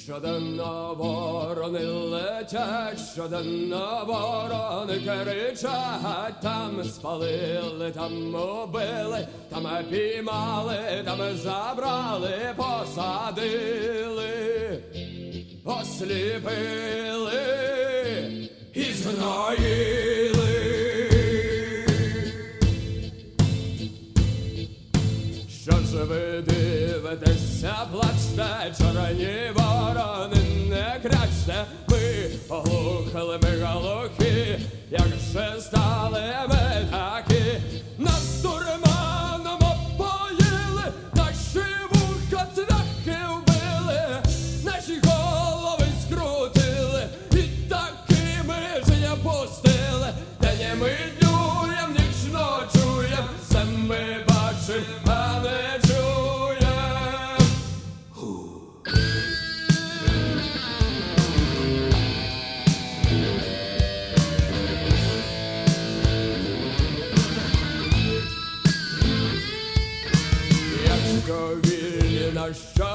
Щоденно ворони летять, щоденно ворони кричать, там спалили, там убили, там піймали, там забрали, посадили, осліпили і згноїли. Що ж ви дивитеся, плачте, чорні ворони, не крячте, ми оглухали, ми глухі, як же стали ми такі, нас дурманом опоїли, наші вуха цвяхи вбили, наші голови скрутили, і такими ж не пустили, та не ми днюєм, нічно чуєм, все ми бачим, а не чуєм. Якщо вільні, на що